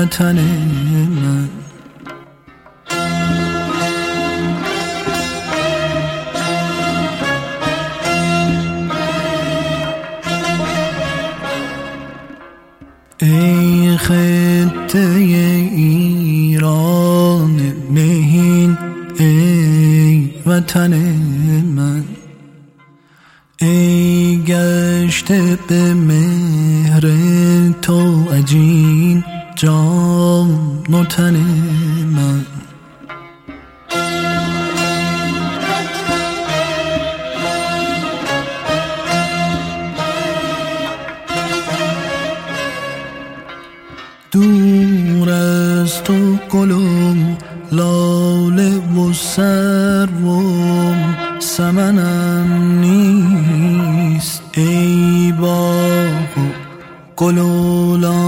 وطن من. ای خطه ایران مهین، ای وطن من، ای گشته به مهر تو عجین جان و تن من. دور از تو گل و لاله و سرو و سمنم نیست، ای باغ و گل و لاله